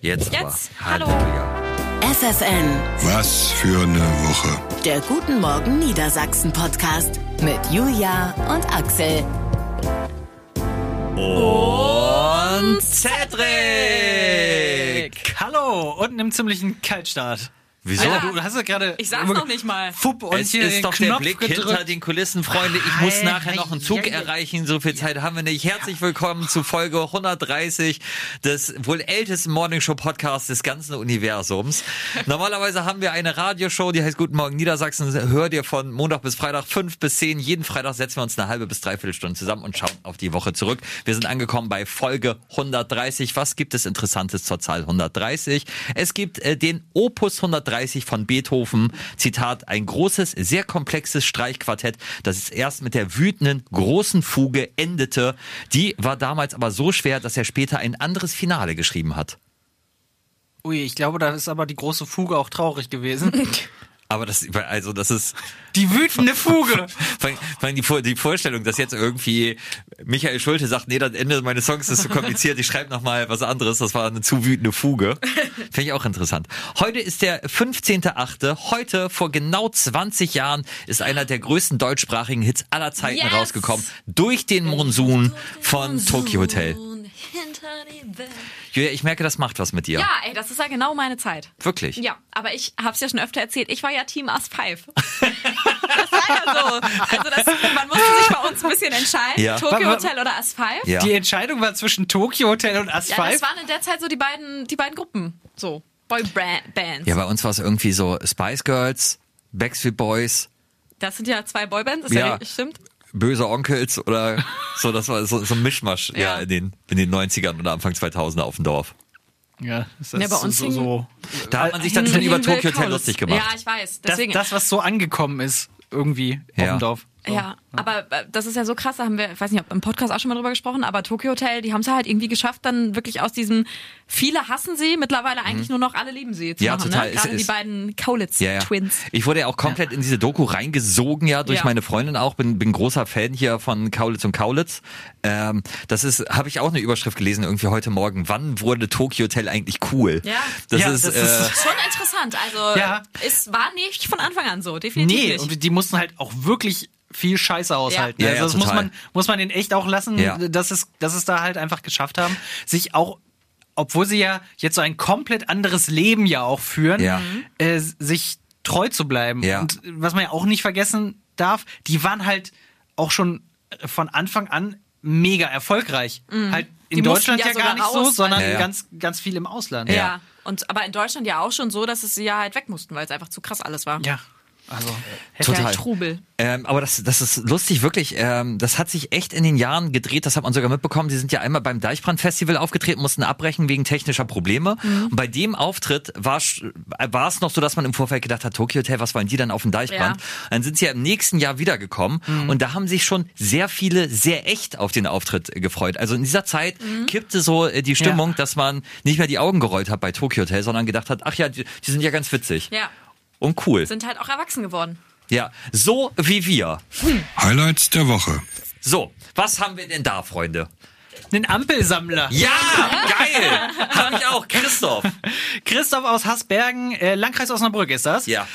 Jetzt. Hallo. FFN. Was für eine Woche. Der Guten Morgen Niedersachsen Podcast mit Julia und Axel. Und Cedric! Hallo und einem ziemlichen Kaltstart. Wieso? Alter, du hast ja gerade. Ich sag's noch nicht mal. Fupp und Es hier ist den doch Knopf der Blick gedrückt. hinter den Kulissen, Freunde. Ich muss nachher noch einen Zug Ei. erreichen. So viel Zeit haben wir nicht. Herzlich willkommen zu Folge 130 des wohl ältesten Morningshow-Podcasts des ganzen Universums. Normalerweise haben wir eine Radioshow, die heißt Guten Morgen Niedersachsen. Hört ihr von Montag bis Freitag 5 bis 10. Jeden Freitag setzen wir uns eine halbe bis dreiviertel Stunde zusammen und schauen auf die Woche zurück. Wir sind angekommen bei Folge 130. Was gibt es Interessantes zur Zahl 130? Es gibt den Opus 130 von Beethoven. Zitat, ein großes, sehr komplexes Streichquartett, das es erst mit der wütenden, großen Fuge endete. Die war damals aber so schwer, dass er später ein anderes Finale geschrieben hat. Ui, ich glaube, da ist aber die große Fuge auch traurig gewesen. Aber das ist... Die wütende Fuge. Die Vorstellung, dass jetzt irgendwie Michael Schulte sagt, nee, das Ende meines Songs ist zu kompliziert, ich schreibe nochmal was anderes, das war eine zu wütende Fuge. Finde ich auch interessant. Heute ist der 15.8. Heute, vor genau 20 Jahren, ist einer der größten deutschsprachigen Hits aller Zeiten rausgekommen. Durch den Monsun von Tokyo Hotel. Julia, ich merke, das macht was mit dir. Ja, ey, das ist ja genau meine Zeit. Wirklich? Ja, aber ich hab's ja schon öfter erzählt, ich war ja Team Us 5. Das war ja so. Also man musste sich bei uns ein bisschen entscheiden, Ja. Tokyo Hotel oder Us 5. Ja. Die Entscheidung war zwischen Tokyo Hotel und Us 5. Ja, das waren in der Zeit so die beiden Gruppen. So, Boybands. Ja, bei uns war es irgendwie so Spice Girls, Backstreet Boys, Das sind ja zwei Boybands, ist ja stimmt. Böse Onkels oder so, das war so ein Mischmasch Ja. in den 90ern oder Anfang 2000er auf dem Dorf. Ja, das Ja, bei uns so. Da hat man sich dann schon über Hingen Will Tokyo Hotel Kaulitz. lustig gemacht. Ja, ich weiß. Deswegen. Das, was so angekommen ist, irgendwie auf Ja. dem Dorf. So. Ja, aber das ist ja so krass, da haben wir, ich weiß nicht, ob im Podcast auch schon mal drüber gesprochen, aber Tokyo Hotel, die haben es halt irgendwie geschafft, dann wirklich aus diesem, viele hassen sie, mittlerweile eigentlich nur noch alle lieben sie zu Ja, machen. total. Ne? Gerade die beiden Kaulitz-Twins. Ich wurde ja auch komplett in diese Doku reingesogen, durch meine Freundin auch. Bin großer Fan hier von Kaulitz und Kaulitz. Das ist, habe ich auch eine Überschrift gelesen irgendwie heute Morgen. Wann wurde Tokyo Hotel eigentlich cool? Ja. Das Ja, ist, das ist- Schon interessant, also Ja. es war nicht von Anfang an so, definitiv Nee, nicht. und die mussten halt auch wirklich viel Scheiße aushalten. Ja. Also Ja, das total. muss man denen echt auch lassen, Ja. dass es da halt einfach geschafft haben, sich auch, obwohl sie ja jetzt so ein komplett anderes Leben ja auch führen, Ja. sich treu zu bleiben. Ja. Und was man ja auch nicht vergessen darf, die waren halt auch schon von Anfang an mega erfolgreich. Halt in Die mussten Deutschland ja ja gar sogar nicht so, raus, sondern weil- Ja. ganz, ganz viel im Ausland. ja. Und aber in Deutschland ja auch schon so, dass es sie ja halt weg mussten, weil es einfach zu krass alles war. Ja. Also, Total. Der Trubel. Aber das ist lustig, wirklich. Das hat sich echt in den Jahren gedreht. Das hat man sogar mitbekommen. Sie sind ja einmal beim Deichbrand-Festival aufgetreten, mussten abbrechen wegen technischer Probleme. Und bei dem Auftritt war es noch so, dass man im Vorfeld gedacht hat, Tokyo Hotel, was wollen die dann auf dem Deichbrand? Ja. Dann sind sie ja im nächsten Jahr wiedergekommen. Und da haben sich schon sehr viele sehr echt auf den Auftritt gefreut. Also in dieser Zeit kippte so die Stimmung, dass man nicht mehr die Augen gerollt hat bei Tokyo Hotel, sondern gedacht hat, ach ja, die sind ja ganz witzig. Ja, Und cool. sind halt auch erwachsen geworden. Ja, so wie wir. Highlights der Woche. So, was haben wir denn da, Freunde? einen Ampelsammler. Ja, geil. Hab ich auch, Christoph. Christoph aus Hasbergen, Landkreis Osnabrück ist das. Ja.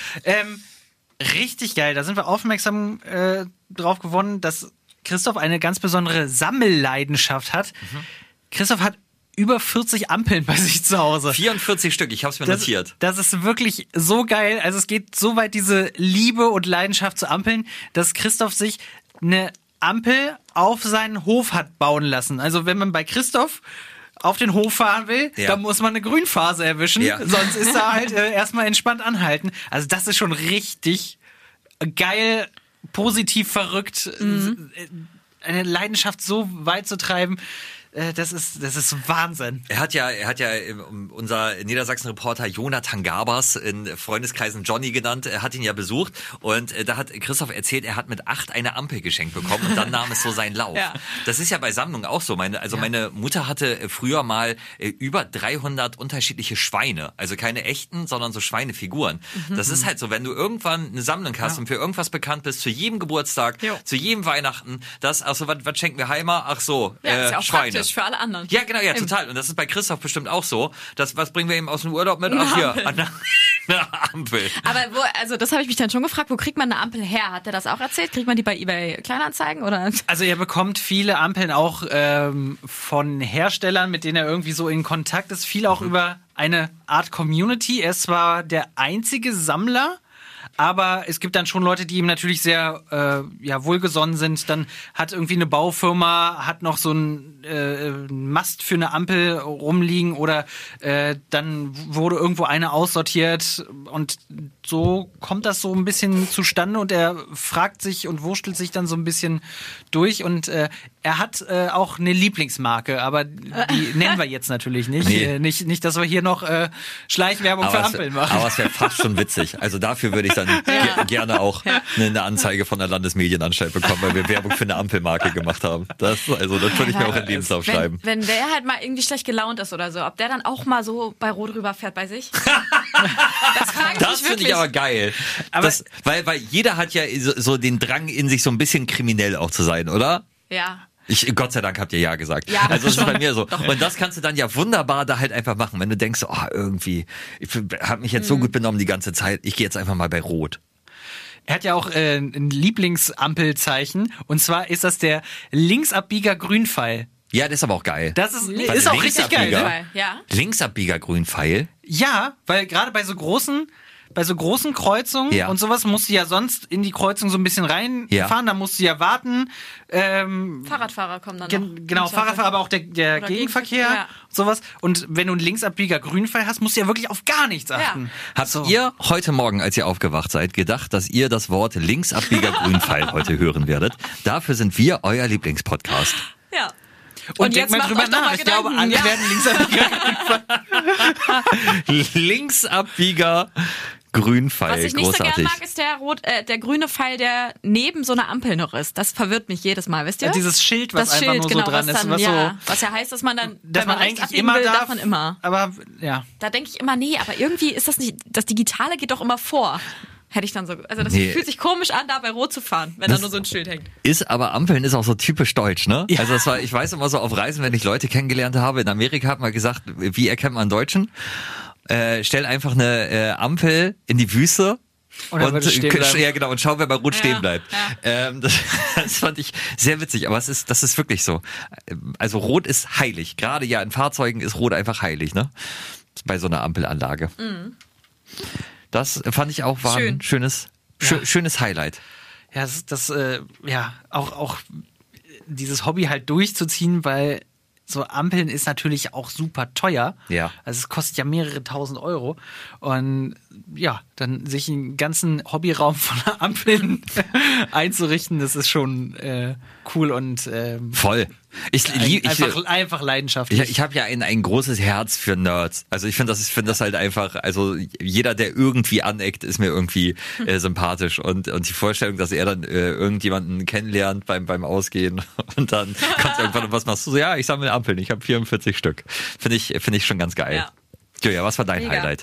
Richtig geil. Da sind wir aufmerksam drauf geworden, dass Christoph eine ganz besondere Sammelleidenschaft hat. Christoph hat über 40 Ampeln bei sich zu Hause. 44 Stück, ich hab's mir notiert. Das ist wirklich so geil. Also es geht so weit, diese Liebe und Leidenschaft zu Ampeln, dass Christoph sich eine Ampel auf seinen Hof hat bauen lassen. Also wenn man bei Christoph auf den Hof fahren will, dann muss man eine Grünphase erwischen. Ja. Sonst ist er halt erstmal entspannt anhalten. Also das ist schon richtig geil, positiv verrückt. Eine Leidenschaft so weit zu treiben. Das ist Wahnsinn. Er hat ja unser Niedersachsen-Reporter Jonathan Gabers in Freundeskreisen Johnny genannt, er hat ihn ja besucht und da hat Christoph erzählt, er hat mit 8 eine Ampel geschenkt bekommen und dann nahm es so seinen Lauf. Ja. Das ist ja bei Sammlungen auch so. Meine Mutter hatte früher mal über 300 unterschiedliche Schweine, also keine echten, sondern so Schweinefiguren. Das ist halt so, wenn du irgendwann eine Sammlung hast und für irgendwas bekannt bist, zu jedem Geburtstag, zu jedem Weihnachten, was schenken wir Heimer? Ach so, ist ja auch Schweine. Praktisch für alle anderen. Ja, genau, ja, total. Und das ist bei Christoph bestimmt auch so. Was bringen wir ihm aus dem Urlaub mit? Ach, hier, eine Ampel. Aber also das habe ich mich dann schon gefragt, wo kriegt man eine Ampel her? Hat er das auch erzählt? Kriegt man die bei eBay Kleinanzeigen oder? Also er bekommt viele Ampeln auch von Herstellern, mit denen er irgendwie so in Kontakt ist. Viel auch über eine Art Community. Er ist zwar der einzige Sammler, aber es gibt dann schon Leute, die ihm natürlich sehr wohlgesonnen sind. Dann hat irgendwie eine Baufirma, hat noch so einen Mast für eine Ampel rumliegen oder dann wurde irgendwo eine aussortiert und so kommt das so ein bisschen zustande und er fragt sich und wurstelt sich dann so ein bisschen durch und er hat auch eine Lieblingsmarke, aber die nennen wir jetzt natürlich nicht. Nee. Nicht, dass wir hier noch Schleichwerbung für Ampeln machen. Aber es wäre fast schon witzig. Also dafür würde ich dann gerne auch eine Anzeige von der Landesmedienanstalt bekommen, weil wir Werbung für eine Ampelmarke gemacht haben. Das würde ich mir auch in den Lebenslauf schreiben. Wenn der halt mal irgendwie schlecht gelaunt ist oder so, ob der dann auch mal so bei Rot rüberfährt bei sich? Das frage ich Das mich finde wirklich. ich aber geil. Aber weil jeder hat ja so den Drang in sich, so ein bisschen kriminell auch zu sein, oder? Ja. Gott sei Dank habt ihr ja gesagt. Ja, also das ist schon. bei mir so. Und das kannst du dann ja wunderbar da halt einfach machen, wenn du denkst, irgendwie, ich habe mich jetzt so gut benommen die ganze Zeit, ich gehe jetzt einfach mal bei Rot. Er hat ja auch ein Lieblingsampelzeichen und zwar ist das der Linksabbieger Grünpfeil. Ja, das ist aber auch geil. Das ist Was, auch richtig geil. Linksabbieger? Ne? Ja. Linksabbieger Grünpfeil. Ja, weil gerade bei so großen Kreuzungen Ja. und sowas musst du ja sonst in die Kreuzung so ein bisschen reinfahren, Ja. da musst du ja warten. Fahrradfahrer kommen dann noch. Genau, Fahrradfahrer, aber auch der Oder Gegenverkehr, ja. sowas. Und wenn du einen Linksabbieger Grünpfeil hast, musst du ja wirklich auf gar nichts achten. Habt ihr heute Morgen, als ihr aufgewacht seid, gedacht, dass ihr das Wort Linksabbieger Grünpfeil heute hören werdet? Dafür sind wir euer Lieblingspodcast. Ja. Und denk jetzt mal macht drüber euch doch nach. mal Ich glaube, Gedanken. alle werden Linksabbieger Linksabbieger Grünpfeil. Was ich nicht Großartig. so gern mag, ist der grüne Pfeil, der neben so einer Ampel noch ist. Das verwirrt mich jedes Mal, wisst ihr? Ja, dieses Schild, was das einfach Schild, nur genau, so dran was ist. dann, Was ja, so, was ja heißt, dass man dann, dass wenn man rechts eigentlich abbiegen immer will, darf, darf man immer. Aber ja. Da denke ich immer, nee, aber irgendwie ist das nicht, das Digitale geht doch immer vor. Hätte ich dann so, also das Nee. fühlt sich komisch an, da bei Rot zu fahren, wenn da nur so ein Schild hängt. Aber Ampeln ist auch so typisch deutsch, ne? Ja. Also ich weiß immer so auf Reisen, wenn ich Leute kennengelernt habe, in Amerika hat man gesagt, wie erkennt man einen Deutschen? Stell einfach eine Ampel in die Wüste. Und dann wird es stehen bleiben. Ja, genau, und schau, wer bei Rot Ja, stehen bleibt. ja. Das fand ich sehr witzig, aber das ist wirklich so. Also Rot ist heilig. Gerade ja in Fahrzeugen ist Rot einfach heilig, ne? Bei so einer Ampelanlage. Mhm. Das fand ich auch war ein Schön. schönes Highlight. Ja, auch dieses Hobby halt durchzuziehen, weil so Ampeln ist natürlich auch super teuer. Ja. Also es kostet ja mehrere tausend Euro. Und ja, dann sich einen ganzen Hobbyraum voller Ampeln einzurichten, das ist schon cool und Voll. einfach leidenschaftlich. Ich habe ja ein großes Herz für Nerds. Also ich finde das halt einfach, also jeder, der irgendwie aneckt, ist mir irgendwie sympathisch. Und die Vorstellung, dass er dann irgendjemanden kennenlernt beim Ausgehen und dann kommt irgendwann und was machst du? So, ja, ich sammle Ampeln, ich habe 44 Stück. Finde ich schon ganz geil. Ja. Julia, was war dein Mega. Highlight?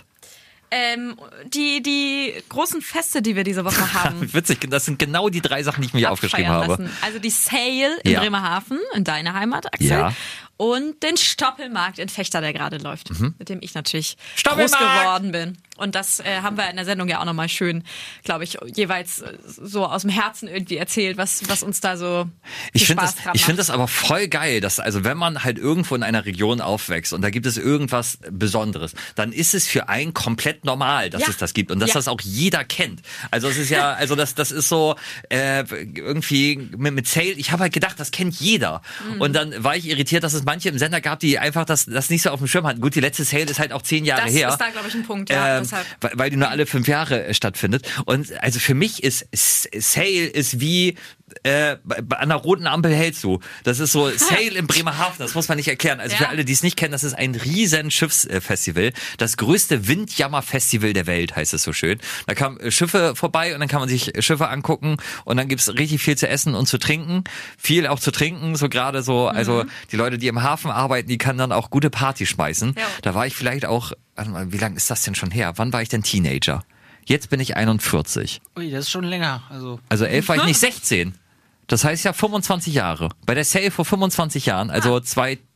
Die großen Feste, die wir diese Woche haben. Witzig, das sind genau die 3 Sachen, die ich mir aufgeschrieben abfeiern habe. lassen. Also die Sale in Ja. Bremerhaven, in deiner Heimat, Axel. Ja. Und den Stoppelmarkt in Vechta, der gerade läuft, mit dem ich natürlich groß Stoppelmarkt! geworden bin. Und das haben wir in der Sendung ja auch nochmal schön, glaube ich, jeweils so aus dem Herzen irgendwie erzählt, was uns da so Ich finde Spaß dran das, macht. das aber voll geil, dass, also wenn man halt irgendwo in einer Region aufwächst und da gibt es irgendwas Besonderes, dann ist es für einen komplett normal, dass Ja. es das gibt und dass Ja. das auch jeder kennt. Also es ist ja, also das ist so irgendwie mit Sale, ich habe halt gedacht, das kennt jeder. Und dann war ich irritiert, dass es manche im Sender gab, die einfach das nicht so auf dem Schirm hatten. Gut, die letzte Sale ist halt auch 10 Jahre Das her. ist da, glaube ich, ein Punkt, ja. Deshalb. Weil die nur alle 5 Jahre stattfindet. Und also für mich ist Sale ist wie an der roten Ampel hältst du. Das ist so Sale in Bremerhaven, das muss man nicht erklären. Also Ja. für alle, die es nicht kennen, das ist ein riesen Schiffsfestival. Das größte Windjammer-Festival der Welt, heißt es so schön. Da kamen Schiffe vorbei und dann kann man sich Schiffe angucken und dann gibt's richtig viel zu essen und zu trinken. Viel auch zu trinken, so gerade so, also die Leute, die im Hafen arbeiten, die können dann auch gute Party schmeißen. Ja. Da war ich vielleicht auch, warte mal, wie lange ist das denn schon her? Wann war ich denn Teenager? Jetzt bin ich 41. Ui, das ist schon länger. Also 11 war ich nicht 16. Das heißt ja 25 Jahre. Bei der Sale vor 25 Jahren, also 2000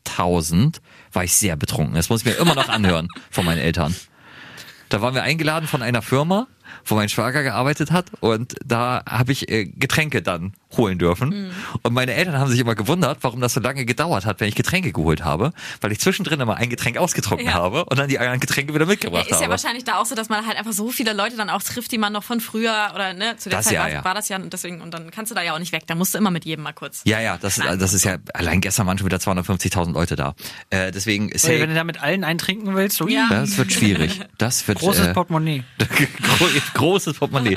2000 war ich sehr betrunken. Das muss ich mir immer noch anhören von meinen Eltern. Da waren wir eingeladen von einer Firma, wo mein Schwager gearbeitet hat und da habe ich Getränke dann holen dürfen. Und meine Eltern haben sich immer gewundert, warum das so lange gedauert hat, wenn ich Getränke geholt habe, weil ich zwischendrin immer ein Getränk ausgetrunken habe und dann die anderen Getränke wieder mitgebracht habe. Ist ja wahrscheinlich da auch so, dass man halt einfach so viele Leute dann auch trifft, die man noch von früher oder ne, zu der Das Zeit ja, war das ja und deswegen und dann kannst du da ja auch nicht weg, da musst du immer mit jedem mal kurz. Ja, das ist ja, allein gestern waren schon wieder 250.000 Leute da. Deswegen ist Wenn du da mit allen eintrinken willst, Ja. das wird schwierig. Das wird großes Portemonnaie. großes Portemonnaie.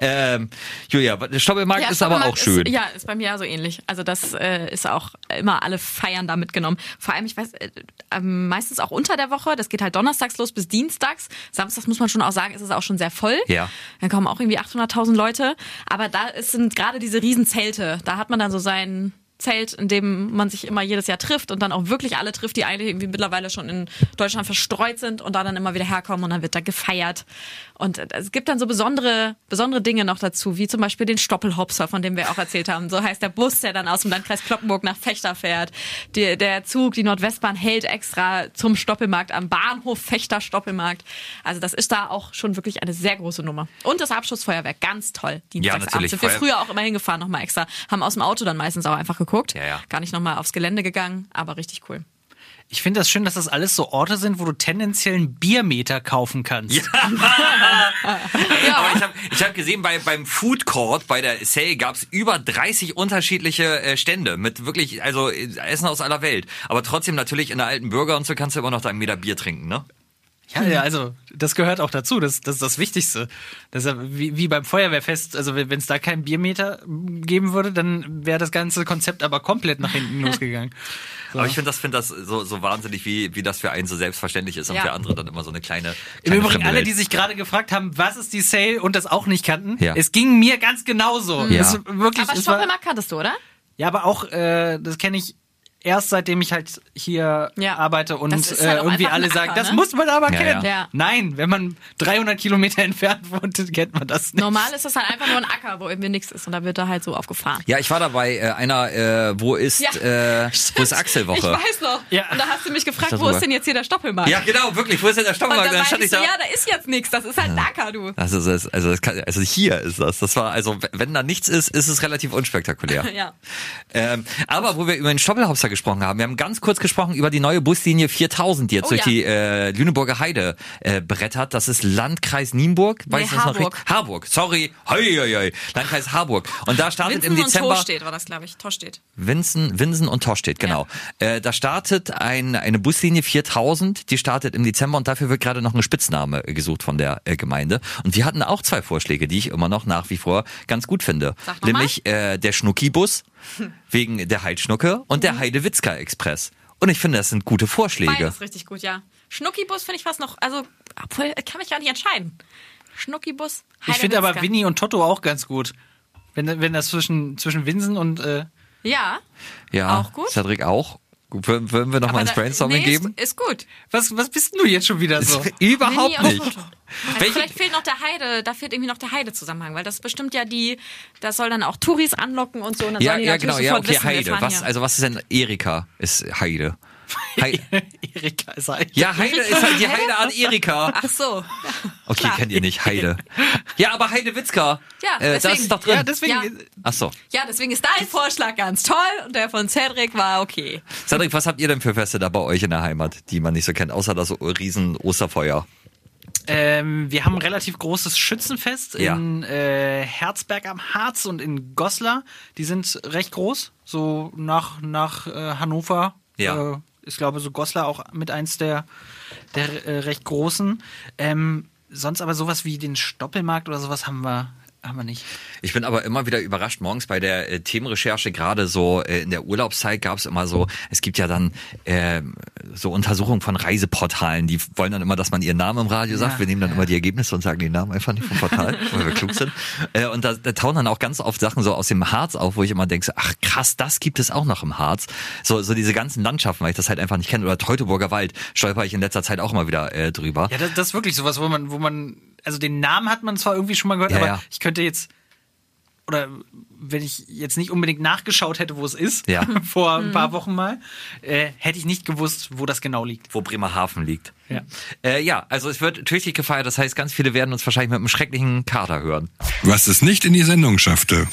Julia, der Stoppelmarkt ist aber auch schön. Ist bei mir ja so ähnlich. Also das ist auch immer alle feiern da mitgenommen. Vor allem, ich weiß, meistens auch unter der Woche. Das geht halt donnerstags los bis dienstags. Samstags muss man schon auch sagen, ist es auch schon sehr voll. Ja. Dann kommen auch irgendwie 800.000 Leute. Aber da sind gerade diese Riesenzelte. Da hat man dann so sein Zelt, in dem man sich immer jedes Jahr trifft und dann auch wirklich alle trifft, die eigentlich irgendwie mittlerweile schon in Deutschland verstreut sind und da dann immer wieder herkommen und dann wird da gefeiert. Und es gibt dann so besondere Dinge noch dazu, wie zum Beispiel den Stoppelhopser, von dem wir auch erzählt haben. So heißt der Bus, der dann aus dem Landkreis Cloppenburg nach Vechta fährt. Der Zug, die Nordwestbahn hält extra zum Stoppelmarkt am Bahnhof Vechta Stoppelmarkt. Also das ist da auch schon wirklich eine sehr große Nummer. Und das Abschussfeuerwerk, ganz toll. Dienstagsabends natürlich. sind wir früher auch immer hingefahren, nochmal extra. Haben aus dem Auto dann meistens auch einfach geguckt. Ja. Gar nicht nochmal aufs Gelände gegangen, aber richtig cool. Ich finde das schön, dass das alles so Orte sind, wo du tendenziell einen Biermeter kaufen kannst. Aber ich hab gesehen, beim Food Court, bei der Sale gab's über 30 unterschiedliche Stände mit wirklich, also Essen aus aller Welt. Aber trotzdem natürlich in der alten Bürger und so kannst du immer noch deinen Meter Bier trinken, ne? Ja, also das gehört auch dazu. Das ist das Wichtigste. Das ist ja wie beim Feuerwehrfest. Also wenn es da keinen Biermeter geben würde, dann wäre das ganze Konzept aber komplett nach hinten losgegangen. So. Aber ich finde das so wahnsinnig, wie das für einen so selbstverständlich ist und für andere dann immer so eine kleine Im Übrigen fremde alle, Welt. die sich gerade gefragt haben, was ist die Sale und das auch nicht kannten, Ja. es ging mir ganz genauso. Ja. Es wirklich, Aber es war, Stoppelmarkt kanntest du, oder? ja, aber auch, das kenne ich erst seitdem ich halt hier arbeite und Das ist halt auch irgendwie einfach alle ein sagen, Acker, das ne? muss man aber Ja, kennen. ja. Nein, wenn man 300 Kilometer entfernt wohnt, kennt man das nicht. Normal ist das halt einfach nur ein Acker, wo irgendwie nichts ist und da wird da halt so aufgefahren. Ja, ich war dabei wo ist Achselwoche? Ich weiß noch. Ja. Und da hast du mich gefragt, Das wo war- ist denn jetzt hier der Stoppelmarkt? Ja, genau, wirklich, wo ist denn der Und Stoppelmarkt? dann Dann stand meinte ich ich so, da. ja, da ist jetzt nichts, das ist halt ein Acker, du. Also hier ist das. Das war, also wenn da nichts ist, ist es relativ unspektakulär. Ja. Aber wo wir über den Stoppelhopser gesprochen haben, wir haben ganz kurz gesprochen über die neue Buslinie 4000, die jetzt durch die Lüneburger Heide brettert. Das ist Landkreis Nienburg. Weiß ich das noch Harburg. richtig? Harburg, sorry. Hei. Landkreis Harburg. Und da startet im Winsen und Dezember... Torstedt war das, glaube ich. Torstedt. Winsen und Torstedt, genau. Da startet eine Buslinie 4000, die startet im Dezember und dafür wird gerade noch ein Spitzname gesucht von der Gemeinde. Und wir hatten auch 2 Vorschläge, die ich immer noch nach wie vor ganz gut finde. Sag noch mal. Nämlich der Schnucki-Bus wegen der Heidschnucke und der Heidewitzka-Express. Und ich finde, das sind gute Vorschläge. Beides richtig gut, ja. Schnuckibus finde ich fast noch, also, obwohl, kann mich gar nicht entscheiden. Schnuckibus, Ich finde aber Heidewitzka. Winnie und Toto auch ganz gut. Wenn das zwischen Winsen und Ja, Ja, auch gut. Cedric auch. Wollen wir noch mal ins Brainstorming geben? Ist gut. was bist denn du jetzt schon wieder so? Überhaupt Winnie nicht. und Toto. Also vielleicht fehlt noch der Heide, da fehlt irgendwie noch der Heide-Zusammenhang, weil das bestimmt ja das soll dann auch Touris anlocken und so. Und dann sollen die natürlich sofort okay, wissen, wir Heide. fahren hier. Was ist denn Erika? Ist Heide. Erika ist halt. Ja, Heide ist halt die Heide an Erika. Ach so. Okay, Klar. kennt ihr nicht, Heide. Ja, aber Heidewitzka. Ja, das deswegen. ist doch drin. Ja, deswegen. Ja. Ach so. Ja, deswegen ist dein Vorschlag ganz toll und der von Cedric war okay. Cedric, was habt ihr denn für Feste da bei euch in der Heimat, die man nicht so kennt, außer das riesen Osterfeuer? Wir haben ein relativ großes Schützenfest Ja. in Herzberg am Harz und in Goslar. Die sind recht groß, so nach Hannover. Ja. Ich glaube, so Goslar auch mit eins der recht großen. Sonst aber sowas wie den Stoppelmarkt oder sowas haben wir nicht. Ich bin aber immer wieder überrascht, morgens bei der Themenrecherche, gerade so in der Urlaubszeit gab es immer so, es gibt ja dann so Untersuchungen von Reiseportalen, die wollen dann immer, dass man ihren Namen im Radio sagt. Ja, Wir nehmen dann immer die Ergebnisse und sagen den Namen einfach nicht vom Portal, weil wir klug sind. Und da tauchen dann auch ganz oft Sachen so aus dem Harz auf, wo ich immer denke, so, ach krass, das gibt es auch noch im Harz. So diese ganzen Landschaften, weil ich das halt einfach nicht kenne. Oder Teutoburger Wald stolper ich in letzter Zeit auch immer wieder drüber. Ja, das ist wirklich sowas, wo man, also den Namen hat man zwar irgendwie schon mal gehört, Ja, aber ja. ich könnte jetzt oder wenn ich jetzt nicht unbedingt nachgeschaut hätte, wo es ist, Ja. vor ein paar Wochen mal, hätte ich nicht gewusst, wo das genau liegt. Wo Bremerhaven liegt. Ja. Ja, also es wird tüchtig gefeiert. Das heißt, ganz viele werden uns wahrscheinlich mit einem schrecklichen Kater hören. Was es nicht in die Sendung schaffte.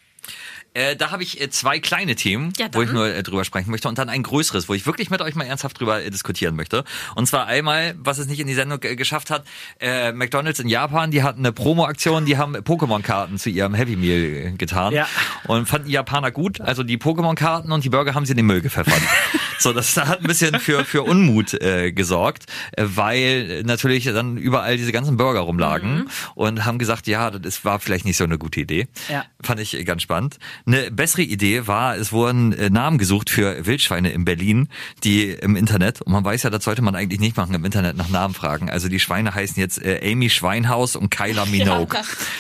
Da habe ich 2 kleine Themen, Ja, wo ich dann. nur drüber sprechen möchte und dann ein größeres, wo ich wirklich mit euch mal ernsthaft drüber diskutieren möchte. Und zwar einmal, was es nicht in die Sendung geschafft hat, McDonald's in Japan, die hatten eine Promo-Aktion, die haben Pokémon-Karten zu ihrem Happy Meal getan Ja. und fanden die Japaner gut. Also die Pokémon-Karten und die Burger haben sie in den Müll gepfeffert. So, das hat ein bisschen für Unmut gesorgt, weil natürlich dann überall diese ganzen Burger rumlagen und haben gesagt, ja, das war vielleicht nicht so eine gute Idee. Ja. Fand ich ganz spannend. Eine bessere Idee war, es wurden Namen gesucht für Wildschweine in Berlin, die im Internet, und man weiß ja, das sollte man eigentlich nicht machen, im Internet nach Namen fragen. Also die Schweine heißen jetzt Amy Schweinhaus und Kyla Minogue.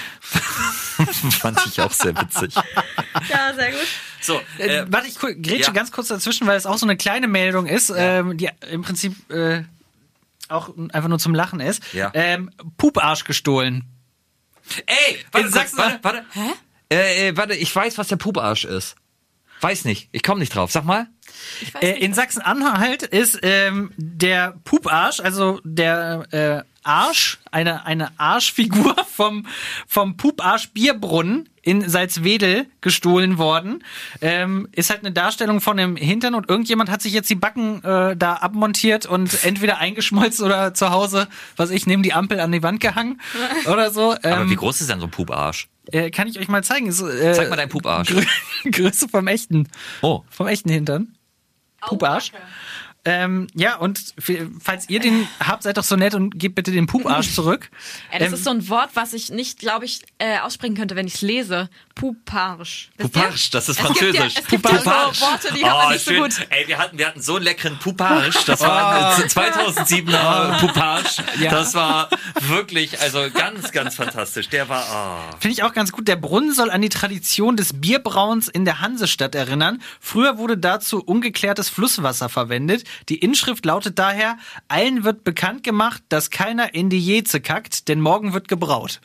Fand ich auch sehr witzig. Ja, sehr gut. So, Warte, ich grätsche ja. ganz kurz dazwischen, weil es auch so eine kleine Meldung ist, die im Prinzip auch einfach nur zum Lachen ist. Ja. Puparsch gestohlen. ey, warte, in kurz, Sachsen- warte. Hä? Warte, ich weiß, was der Puparsch ist. Weiß nicht, ich komme nicht drauf. Sag mal. Ich weiß nicht, In Sachsen-Anhalt ist der Puparsch, also der Arsch, eine Arschfigur vom Puparsch Bierbrunnen in Salzwedel gestohlen worden. Ist halt eine Darstellung von dem Hintern und irgendjemand hat sich jetzt die Backen da abmontiert und entweder eingeschmolzen oder zu Hause, was ich, neben die Ampel an die Wand gehangen oder so. Aber wie groß ist denn so ein Puparsch? Kann ich euch mal zeigen? Ist, Zeig mal deinen Puparsch. Größe vom echten Hintern. Puparsch. Ja, und falls ihr den habt, seid doch so nett und gebt bitte den Puparsch zurück. Das ist so ein Wort, was ich nicht, glaube ich, aussprechen könnte, wenn ich es lese. Puparsch. Wisst ihr? Puparsch, das ist Es gibt ja- französisch. es gibt ja so Worte, die kann man nicht so schön. gut. Ey, wir hatten so einen leckeren Puparsch. Das war 2007er Puparsch. Ja. Das war wirklich, also ganz, ganz fantastisch. Der war, Finde ich auch ganz gut. Der Brunnen soll an die Tradition des Bierbrauens in der Hansestadt erinnern. Früher wurde dazu ungeklärtes Flusswasser verwendet. Die Inschrift lautet daher: Allen wird bekannt gemacht, dass keiner in die Jeze kackt, denn morgen wird gebraut.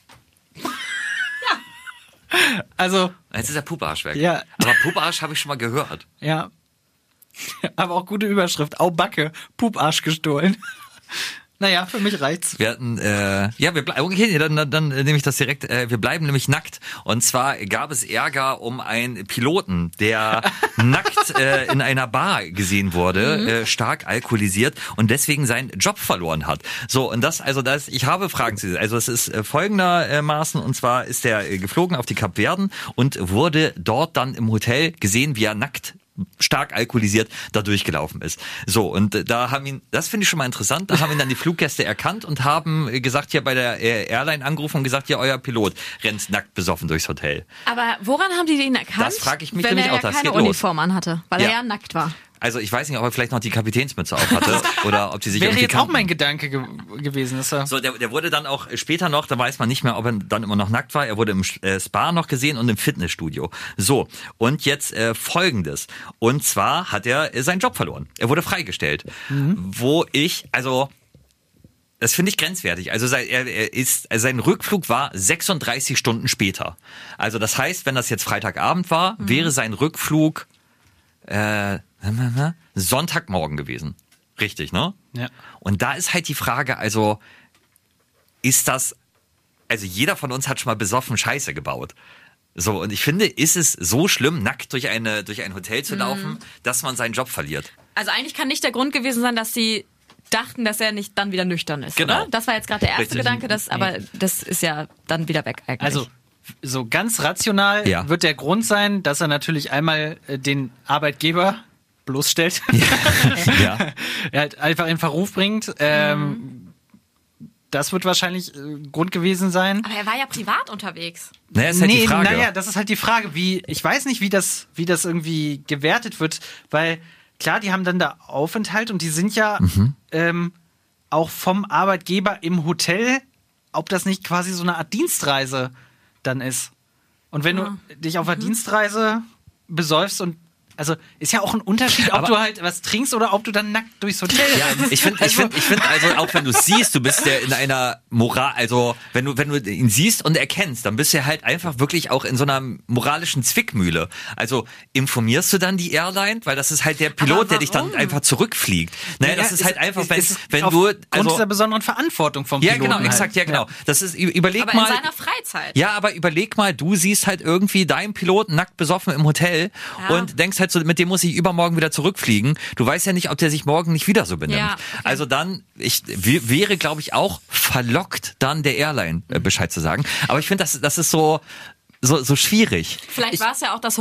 Also, jetzt ist der Puparsch weg. Ja. Aber Puparsch habe ich schon mal gehört. ja. Aber auch gute Überschrift. Au Backe, Puparsch gestohlen. Naja, für mich reicht's. Wir hatten, wir bleiben, okay, dann nehme ich das direkt, wir bleiben nämlich nackt. Und zwar gab es Ärger um einen Piloten, der nackt in einer Bar gesehen wurde, stark alkoholisiert und deswegen seinen Job verloren hat. So, und ich habe Fragen zu dir. Also es ist folgendermaßen, und zwar ist er geflogen auf die Kapverden und wurde dort dann im Hotel gesehen, wie er nackt stark alkoholisiert da durchgelaufen ist. So, und da haben ihn, das finde ich schon mal interessant, da haben ihn dann die Fluggäste erkannt und haben gesagt, hier bei der Airline angerufen und gesagt, ja, euer Pilot rennt nackt besoffen durchs Hotel. Aber woran haben die den erkannt? Das frage ich mich wenn nämlich er auch, das keine geht los. Uniform anhatte, weil Ja. er ja nackt war. Also ich weiß nicht, ob er vielleicht noch die Kapitänsmütze auf hatte oder ob die sich Wäre irgendwie jetzt auch kannten. mein Gedanke gewesen. Dass er So, der wurde dann auch später noch, da weiß man nicht mehr, ob er dann immer noch nackt war. Er wurde im Spa noch gesehen und im Fitnessstudio. So, und jetzt Folgendes. Und zwar hat er seinen Job verloren. Er wurde freigestellt. Das finde ich grenzwertig. Also sein Rückflug war 36 Stunden später. Also das heißt, wenn das jetzt Freitagabend war, wäre sein Rückflug Sonntagmorgen gewesen. Richtig, ne? Ja. Und da ist halt die Frage, also jeder von uns hat schon mal besoffen Scheiße gebaut. So, und ich finde, ist es so schlimm, nackt durch ein Hotel zu laufen, dass man seinen Job verliert? Also eigentlich kann nicht der Grund gewesen sein, dass sie dachten, dass er nicht dann wieder nüchtern ist, Genau. oder? Das war jetzt gerade der erste Richtig. Gedanke, aber das ist ja dann wieder weg eigentlich. Also so ganz rational Ja. wird der Grund sein, dass er natürlich einmal den Arbeitgeber bloßstellt. Ja. Er halt einfach in Verruf bringt. Das wird wahrscheinlich Grund gewesen sein. aber er war ja privat unterwegs. Naja, ist halt die Frage. Naja, das ist halt die Frage, ich weiß nicht, wie das irgendwie gewertet wird, weil klar, die haben dann da Aufenthalt und die sind ja auch vom Arbeitgeber im Hotel, ob das nicht quasi so eine Art Dienstreise dann ist. Und wenn du dich auf einer Dienstreise besäufst und also ist ja auch ein Unterschied, ob du halt was trinkst oder ob du dann nackt durchs Hotel. Ja, ich finde, also auch wenn du siehst, du bist ja in einer Moral, also wenn du ihn siehst und erkennst, dann bist du ja halt einfach wirklich auch in so einer moralischen Zwickmühle. Also informierst du dann die Airline, weil das ist halt der Pilot, der dich dann einfach zurückfliegt. Naja, das ist halt einfach, wenn du aufgrund dieser besonderen Verantwortung vom Piloten. Ja, genau, halt. exakt, ja, genau. Das ist, überleg Aber mal. in seiner Freizeit. Ja, aber überleg mal, du siehst halt irgendwie deinen Piloten nackt besoffen im Hotel und denkst halt so, mit dem muss ich übermorgen wieder zurückfliegen. Du weißt ja nicht, ob der sich morgen nicht wieder so benimmt. Ja, okay. Also dann, wäre, glaube ich, auch verlockt, dann der Airline Bescheid zu sagen. Aber ich finde, das ist so schwierig. Vielleicht war es ja auch das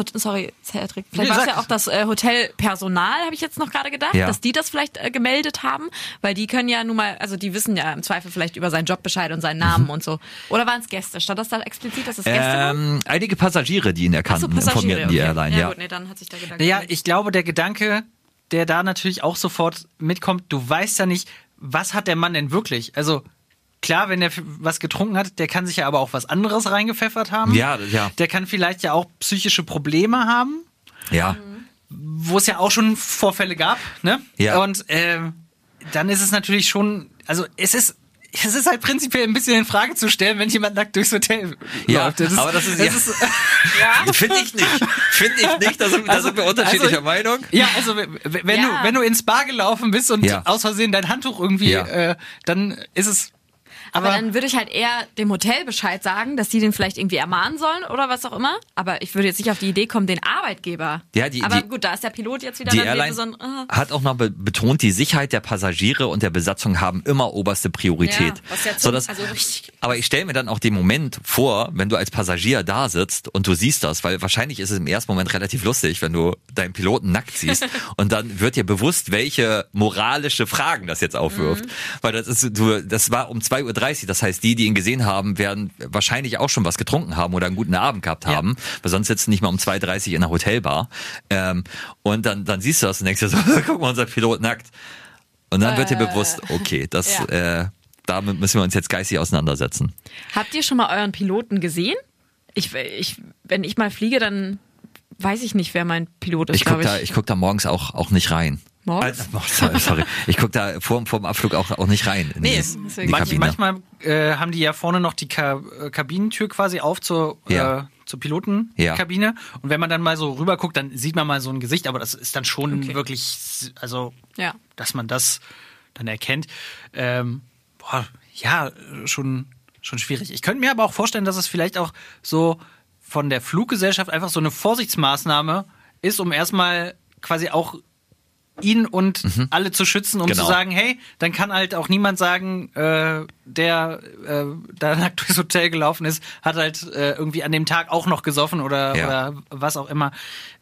Hotelpersonal, habe ich jetzt noch gerade gedacht, dass die das vielleicht gemeldet haben, weil die können ja nun mal, also die wissen ja im Zweifel vielleicht über seinen Job Bescheid und seinen Namen und so. Oder waren es Gäste? Stand das da explizit, dass es Gäste waren? Einige Passagiere, die ihn erkannten, informierten die Airline. Ja gut, nee, dann hat sich der Gedanke... Ja, ich glaube, der Gedanke, der da natürlich auch sofort mitkommt, du weißt ja nicht, was hat der Mann denn wirklich? Also klar, wenn der was getrunken hat, der kann sich ja aber auch was anderes reingepfeffert haben. Ja. Der kann vielleicht ja auch psychische Probleme haben. Ja. Wo es ja auch schon Vorfälle gab, ne? Ja. Und dann ist es natürlich schon, also es ist halt prinzipiell ein bisschen in Frage zu stellen, wenn jemand nackt durchs Hotel läuft. Aber das ist finde ich nicht. Da sind wir unterschiedlicher Meinung. Ja, also wenn du ins Bar gelaufen bist und aus Versehen dein Handtuch irgendwie, dann ist es... Aber dann würde ich halt eher dem Hotel Bescheid sagen, dass die den vielleicht irgendwie ermahnen sollen oder was auch immer. Aber ich würde jetzt nicht auf die Idee kommen, den Arbeitgeber. Ja, aber gut, da ist der Pilot jetzt wieder die dann Airline so hat auch noch betont, die Sicherheit der Passagiere und der Besatzung haben immer oberste Priorität. Ja, was ja richtig. Aber ich stelle mir dann auch den Moment vor, wenn du als Passagier da sitzt und du siehst das, weil wahrscheinlich ist es im ersten Moment relativ lustig, wenn du deinen Piloten nackt siehst und dann wird dir bewusst, welche moralische Fragen das jetzt aufwirft. Weil das war um 2:30 Uhr. Das heißt, die ihn gesehen haben, werden wahrscheinlich auch schon was getrunken haben oder einen guten Abend gehabt haben, weil sonst sitzen nicht mal um 2:30 Uhr in einer Hotelbar. Und dann siehst du das und denkst dir so, guck mal, unser Pilot nackt. Und dann wird dir bewusst, okay, damit müssen wir uns jetzt geistig auseinandersetzen. Habt ihr schon mal euren Piloten gesehen? Wenn ich mal fliege, dann weiß ich nicht, wer mein Pilot ist, Ich guck da morgens auch nicht rein. Morgens? Sorry. Ich guck da vor dem Abflug auch nicht rein. In die Kabine. Manchmal haben die ja vorne noch die Kabinentür quasi auf zur Pilotenkabine. Und wenn man dann mal so rüber guckt, dann sieht man mal so ein Gesicht, aber das ist dann schon wirklich, also, dass man das dann erkennt. Schon schwierig. Ich könnte mir aber auch vorstellen, dass es vielleicht auch so von der Fluggesellschaft einfach so eine Vorsichtsmaßnahme ist, um erstmal quasi auch ihn und alle zu schützen, um zu sagen, hey, dann kann halt auch niemand sagen, der da nackt durchs Hotel gelaufen ist, hat halt irgendwie an dem Tag auch noch gesoffen oder was auch immer.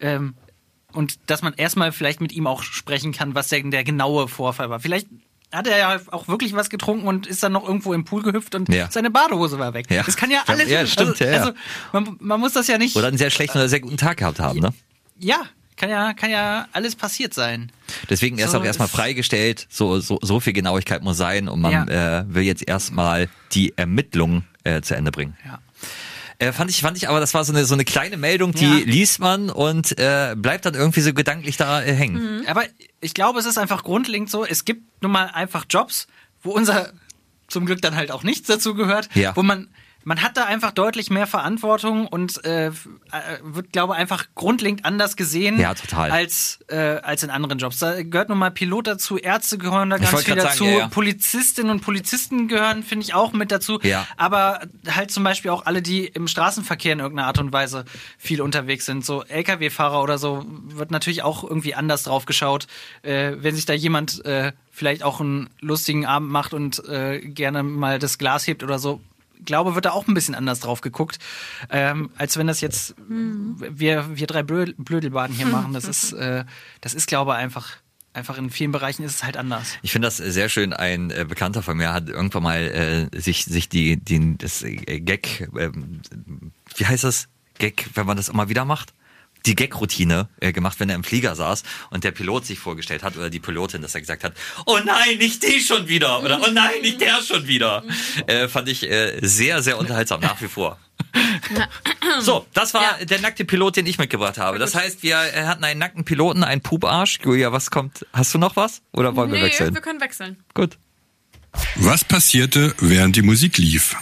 Und dass man erstmal vielleicht mit ihm auch sprechen kann, was der genaue Vorfall war. Vielleicht hat er ja auch wirklich was getrunken und ist dann noch irgendwo im Pool gehüpft und seine Badehose war weg. Ja. Das kann ja alles... Ja, stimmt. Also man muss das ja nicht... Oder einen sehr schlechten oder sehr guten Tag gehabt haben, ne? Ja, kann ja alles passiert sein. Deswegen er ist auch erstmal freigestellt. So viel Genauigkeit muss sein und man will jetzt erstmal die Ermittlungen zu Ende bringen. Ja. Fand ich aber, das war so eine kleine Meldung, die liest man und bleibt dann irgendwie so gedanklich da hängen. Aber ich glaube, es ist einfach grundlegend so, es gibt nun mal einfach Jobs, wo unser zum Glück dann halt auch nichts dazu gehört, wo man hat da einfach deutlich mehr Verantwortung und wird, glaube ich, einfach grundlegend anders gesehen als in anderen Jobs. Da gehört nun mal Pilot dazu, Ärzte gehören da ganz viel dazu, Polizistinnen und Polizisten gehören, finde ich, auch mit dazu. Ja. Aber halt zum Beispiel auch alle, die im Straßenverkehr in irgendeiner Art und Weise viel unterwegs sind. So LKW-Fahrer oder so wird natürlich auch irgendwie anders drauf geschaut. Wenn sich da jemand vielleicht auch einen lustigen Abend macht und gerne mal das Glas hebt oder so, glaube, wird da auch ein bisschen anders drauf geguckt, als wenn das jetzt wir drei Blödelbaden hier machen. Das ist, glaube ich, einfach in vielen Bereichen ist es halt anders. Ich finde das sehr schön. Ein Bekannter von mir hat irgendwann mal sich das Gag, wie heißt das? Gag, wenn man das immer wieder macht? Die Gag-Routine gemacht, wenn er im Flieger saß und der Pilot sich vorgestellt hat oder die Pilotin, dass er gesagt hat, oh nein, nicht die schon wieder oder oh nein, nicht der schon wieder. Fand ich sehr, sehr unterhaltsam, nach wie vor. So, das war Ja. der nackte Pilot, den ich mitgebracht habe. Das heißt, wir hatten einen nackten Piloten, einen Puparsch. Julia, was kommt? Hast du noch was? Oder wollen wir wechseln? wir können wechseln. Gut. Was passierte, während die Musik lief?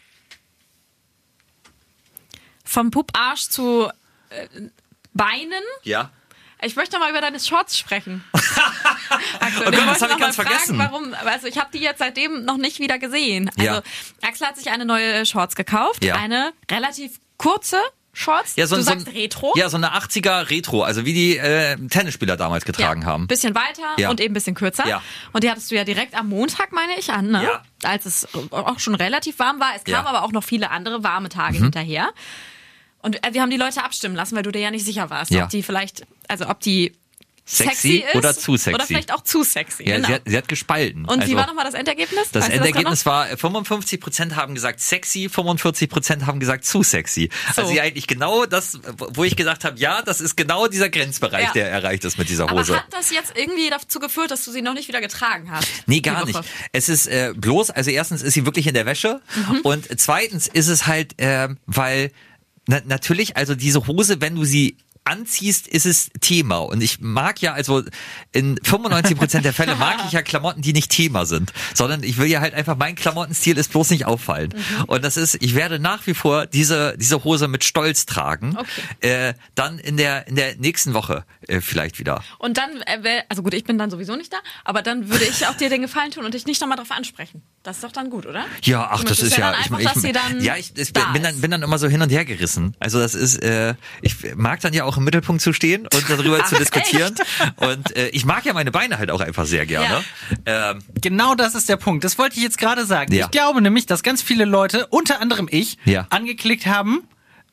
Vom Puparsch zu Beinen. Ja. Ich möchte mal über deine Shorts sprechen. Axel, Oh Gott, das wollte hab ich noch mal ganz fragen, vergessen. Warum? Also ich habe die jetzt seitdem noch nicht wieder gesehen. Also Ja. Axel hat sich eine neue Shorts gekauft. Ja. Eine relativ kurze Shorts. Ja, du sagst Retro. Ja, so eine 80er Retro, also wie die Tennisspieler damals getragen haben. Bisschen weiter Ja. und eben ein bisschen kürzer. Ja. Und die hattest du ja direkt am Montag, meine ich, an, ne? Ja. Als es auch schon relativ warm war. Es kamen Ja. Mhm. aber auch noch viele andere warme Tage hinterher. Und wir haben die Leute abstimmen lassen, weil du dir ja nicht sicher warst, Ja. ob die vielleicht, also ob die Sexy ist oder zu sexy. Oder vielleicht auch zu sexy. Ja, genau. sie hat gespalten. Und also, wie war nochmal das Endergebnis? das Weißt du Endergebnis war, 55% haben gesagt sexy, 45% haben gesagt zu sexy. So. Also eigentlich genau das, wo ich gesagt habe, ja, das ist genau dieser Grenzbereich, Ja. der erreicht ist mit dieser Aber Hose. hat das jetzt irgendwie dazu geführt, dass du sie noch nicht wieder getragen hast? Nee, die gar Woche? nicht. Es ist bloß, also erstens ist sie wirklich in der Wäsche und zweitens ist es halt, weil natürlich, also diese Hose, wenn du sie anziehst, ist es Thema. Und ich mag ja, also in 95% der Fälle mag ich ja Klamotten, die nicht Thema sind, sondern ich will ja halt einfach, mein Klamottenstil ist bloß nicht auffallen. Und das ist, ich werde nach wie vor diese Hose mit Stolz tragen. Okay. Dann in der nächsten Woche vielleicht wieder. Und dann, also gut, ich bin dann sowieso nicht da, aber dann würde ich auch dir den Gefallen tun und dich nicht nochmal drauf ansprechen. Das ist doch dann gut, oder? Ja, ach, Du das möchtest ist ja, dann einfach, dass sie dann ich da bin dann immer so hin und her gerissen. Also das ist, ich mag dann ja auch im Mittelpunkt zu stehen und darüber zu diskutieren. Und ich mag ja meine Beine halt auch einfach sehr gerne. Genau das ist der Punkt. Das wollte ich jetzt gerade sagen. Ja. Ich glaube nämlich, dass ganz viele Leute, unter anderem ich, Ja. angeklickt haben,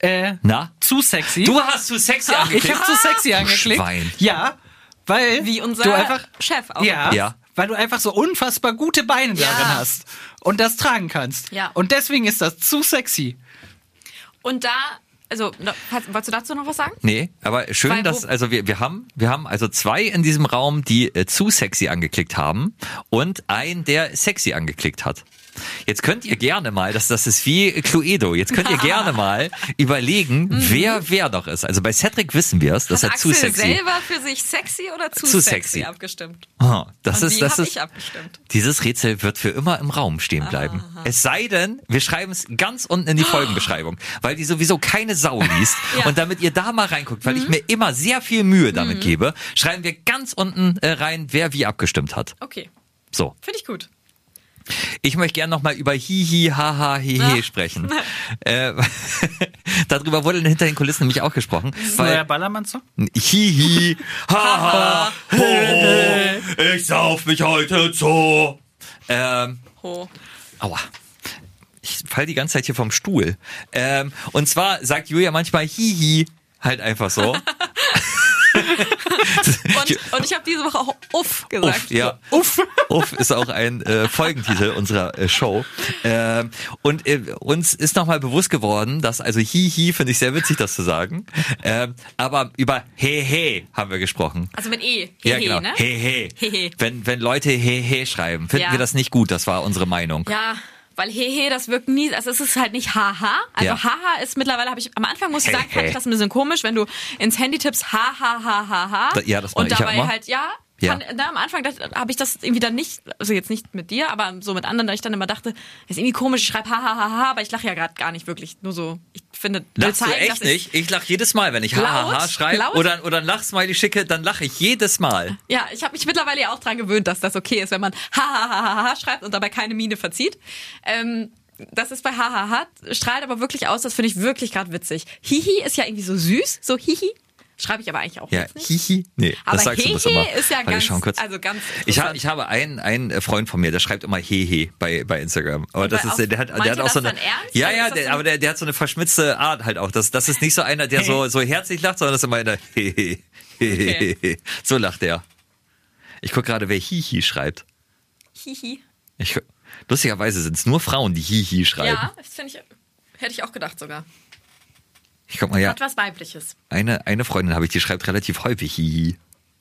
Na? zu sexy. Du hast zu sexy Ich angeklickt. habe zu sexy angeklickt. Schwein. Ja, weil Wie unser du einfach Chef auch. ja, Ja. weil du einfach so unfassbar gute Beine Ja. darin hast und das tragen kannst. Ja. Und deswegen ist das zu sexy. Und da, also, wolltest du dazu noch was sagen? Nee, aber schön, Weil dass, also wir haben also 2 in diesem Raum, die zu sexy angeklickt haben und einen, der sexy angeklickt hat. Jetzt könnt ihr gerne mal, das ist wie Cluedo, jetzt könnt ihr gerne mal überlegen, wer noch ist. Also bei Cedric wissen wir es, dass Hat er zu Axel sexy. selber für sich sexy oder zu, Zu sexy sexy. abgestimmt? Oh, das Und ist, wie das habe ist, ich abgestimmt? dieses Rätsel wird für immer im Raum stehen bleiben. Es sei denn, wir schreiben es ganz unten in die Folgenbeschreibung, weil die sowieso keine Sau liest. Ja. Und damit ihr da mal reinguckt, weil ich mir immer sehr viel Mühe damit gebe, schreiben wir ganz unten rein, wer wie abgestimmt hat. Okay, So. finde ich gut. Ich möchte gerne nochmal über Hihi, Haha, Hehe sprechen. Darüber wurde hinter den Kulissen nämlich auch gesprochen. Neuer Weil Ballermann-Song? Hihi, Haha, Ho, ich sauf mich heute zu. Ho. Aua. Ich fall die ganze Zeit hier vom Stuhl. Und zwar sagt Julia manchmal Hihi halt einfach so. Und ich habe diese Woche auch Uff gesagt. Uff, ja. Uff ist auch ein Folgentitel unserer Show. Und uns ist nochmal bewusst geworden, dass, also Hihi, finde ich sehr witzig, das zu sagen. Aber über Hehe haben wir gesprochen. Also mit E. Ja, Hehe, genau. ne? Hehe. Hehe. Wenn Leute Hehe schreiben, finden Ja. wir das nicht gut. Das war unsere Meinung. Ja, weil Hehe, das wirkt nie, also es ist halt nicht Haha. Also Ja. Haha ist mittlerweile, habe ich, am Anfang muss ich Hey, sagen, fand ich hey. das ein bisschen komisch, wenn du ins Handy tippst, ha, ha, ha, ha, ha. Ja, das mache und ich ja dabei immer. halt, ja. Ja. Am Anfang habe ich das irgendwie dann nicht, also jetzt nicht mit dir, aber so mit anderen, da ich dann immer dachte, ist irgendwie komisch, ich schreibe ha, ha, ha, ha, aber ich lache ja gerade gar nicht wirklich. Nur so, ich finde, will Lachst du zeigen, echt dass ich- nicht? Ich lache jedes Mal, wenn ich Laut? Hahaha schreibe Laut? oder ein Lachsmiley schicke, dann lache ich jedes Mal. Ja, ich habe mich mittlerweile ja auch dran gewöhnt, dass das okay ist, wenn man ha, ha, ha, ha, ha schreibt und dabei keine Miene verzieht. Das ist bei Hahaha, strahlt aber wirklich aus, das finde ich wirklich gerade witzig. Hihi ist ja irgendwie so süß, so Hihi. Schreibe ich aber eigentlich auch Ja, jetzt nicht. Hihi. Nee, Aber das sagst du bloß Hehe immer. ist ja Warte, ganz, ich schau kurz. also ganz Ich interessant. habe einen Freund von mir, der schreibt immer Hehe bei Instagram. Aber das ist, der hat meint ihr auch das so eine, dann ernst? ja, Oder ja, ist das so aber der hat so eine verschmitzte Art halt auch. Das ist nicht so einer, der so herzlich lacht, sondern das ist immer einer Hehe. Okay. So lacht er. Ich gucke gerade, wer Hihi schreibt. Hihi. Lustigerweise sind es nur Frauen, die Hihi schreiben. Ja, das finde ich, hätte ich auch gedacht sogar. Ich guck mal, ja. Hat was Weibliches. Eine Freundin habe ich, die schreibt relativ häufig Hihi.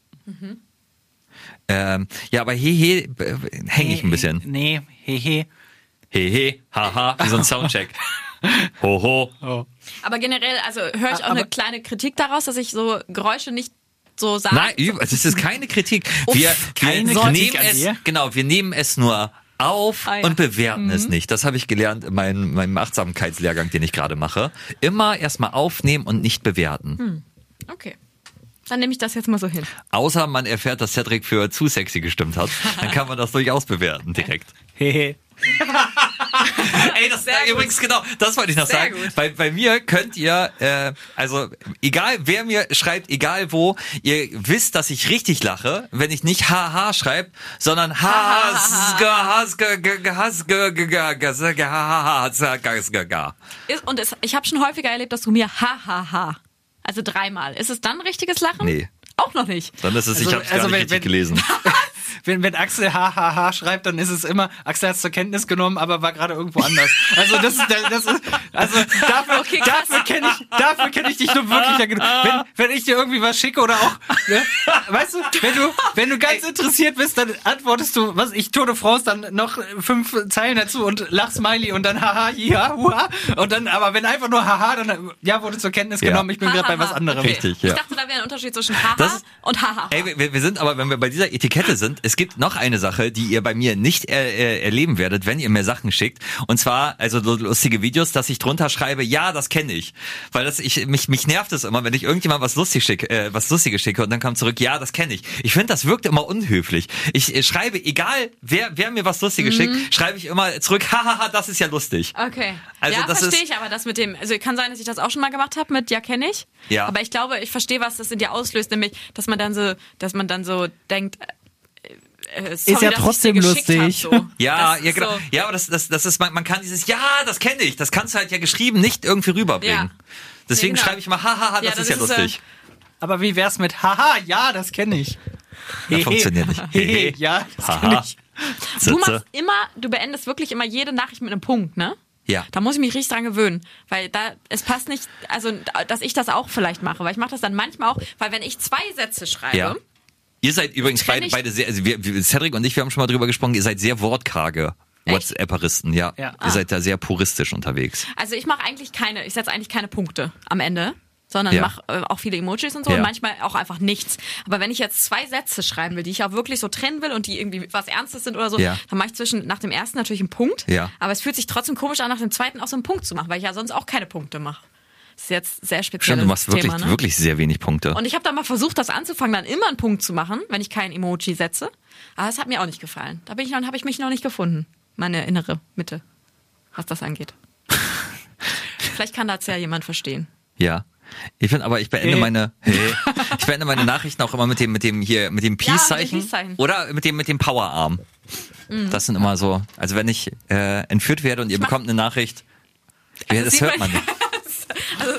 Ja, aber Hehe hänge ich ein bisschen. Nee, hehe. Hehe, haha, wie so ein Soundcheck. Hoho. Oh. Aber generell, also höre ich auch eine kleine Kritik daraus, dass ich so Geräusche nicht so sage. Nein, das ist keine Kritik. Wir keine nehmen Kritik an es, dir? genau, wir nehmen es nur auf Ah, ja. und bewerten es nicht. Das habe ich gelernt in meinem Achtsamkeitslehrgang, den ich gerade mache. Immer erstmal aufnehmen und nicht bewerten. Okay. Dann nehme ich das jetzt mal so hin. Außer man erfährt, dass Cedric für zu sexy gestimmt hat. Dann kann man das durchaus bewerten direkt. Hehe. Ey, das Sehr gut. übrigens genau, das wollte ich noch Sehr sagen. gut. Bei mir könnt ihr, also egal wer mir schreibt, egal wo, ihr wisst, dass ich richtig lache, wenn ich nicht haha schreibe, sondern Ich habe schon häufiger erlebt, dass du mir ha, also 3-mal. Ist es dann ein richtiges Lachen? Nee. Auch noch nicht. Dann ist es, ich hab's gar also nicht wenn- richtig gelesen. Wenn Axel hahaha schreibt, dann ist es immer, Axel hat es zur Kenntnis genommen, aber war gerade irgendwo anders. Also das ist also dafür, Okay, krass. dafür kenn ich dich nur wirklich ja genug. Wenn ich dir irgendwie was schicke oder auch, ne, weißt du, wenn du ganz interessiert bist, dann antwortest du, was ich Tour de France, dann noch 5 Zeilen dazu und Lach-Smiley und dann haha, ja, huha. Und dann, aber wenn einfach nur haha, dann ja, wurde zur Kenntnis Ja. genommen, ich bin gerade bei was anderem. Okay. Richtig, ja. Ich dachte, da wäre ein Unterschied zwischen haha Das ist- und haha. Ey, wir sind aber, wenn wir bei dieser Etikette sind, es gibt noch eine Sache, die ihr bei mir nicht erleben werdet, wenn ihr mir Sachen schickt. Und zwar, also so lustige Videos, dass ich drunter schreibe, ja, das kenne ich. Weil mich nervt es immer, wenn ich irgendjemand was Lustiges schicke und dann kommt zurück, ja, das kenne ich. Ich finde, das wirkt immer unhöflich. Ich schreibe, egal wer mir was Lustiges schickt, schreibe ich immer zurück, hahaha, das ist ja lustig. Okay. Also ja, das verstehe ist- ich, aber das mit dem, also kann sein, dass ich das auch schon mal gemacht habe mit ja, kenne ich. Ja. Aber ich glaube, ich verstehe, was das in dir auslöst, nämlich, dass man dann so denkt, sorry, Ist ja dass ich trotzdem dir geschickt lustig. Hab, so. Ja, Das ja, ist genau. so. Ja, aber das ist, man kann dieses, ja, das kenne ich, das kannst du halt ja geschrieben nicht irgendwie rüberbringen. Ja. Deswegen Nee, genau. schreibe ich mal, hahaha, Ja, das ist ja lustig. Aber wie wär's mit haha, ja, das kenne ich. Das funktioniert nicht. Hehe, ja, das Haha. kenne ich. Du Sitze. machst immer, du beendest wirklich immer jede Nachricht mit einem Punkt, ne? Ja. Da muss ich mich richtig dran gewöhnen, weil es passt nicht, also, dass ich das auch vielleicht mache, weil ich mache das dann manchmal auch, weil wenn ich 2 Sätze schreibe, Ja. Ihr seid übrigens Trenn ich- beide sehr, also Cedric und ich, wir haben schon mal drüber gesprochen, ihr seid sehr wortkarge Echt? WhatsApperisten, ja. Ja. Ihr seid da sehr puristisch unterwegs. also ich mache eigentlich ich setze eigentlich keine Punkte am Ende, sondern Ja. mache auch viele Emojis und so Ja. und manchmal auch einfach nichts. Aber wenn ich jetzt 2 Sätze schreiben will, die ich auch wirklich so trennen will und die irgendwie was Ernstes sind oder so, Ja. dann mache ich nach dem ersten natürlich einen Punkt. Ja. Aber es fühlt sich trotzdem komisch an, nach dem zweiten auch so einen Punkt zu machen, weil ich ja sonst auch keine Punkte mache. Das ist jetzt sehr speziell. Stimmt, du machst Thema, ne? wirklich sehr wenig Punkte. Und ich habe da mal versucht, das anzufangen, dann immer einen Punkt zu machen, wenn ich kein Emoji setze. Aber es hat mir auch nicht gefallen. Da habe ich mich noch nicht gefunden. Meine innere Mitte, was das angeht. Vielleicht kann das ja jemand verstehen. Ja. Ich finde aber, ich beende meine Nachrichten auch immer mit dem Peace-Zeichen Peace-Zeichen. oder mit dem Powerarm. Das sind immer so, also wenn ich entführt werde und ihr bekommt eine Nachricht, ja, das sieht hört man- man nicht. Also,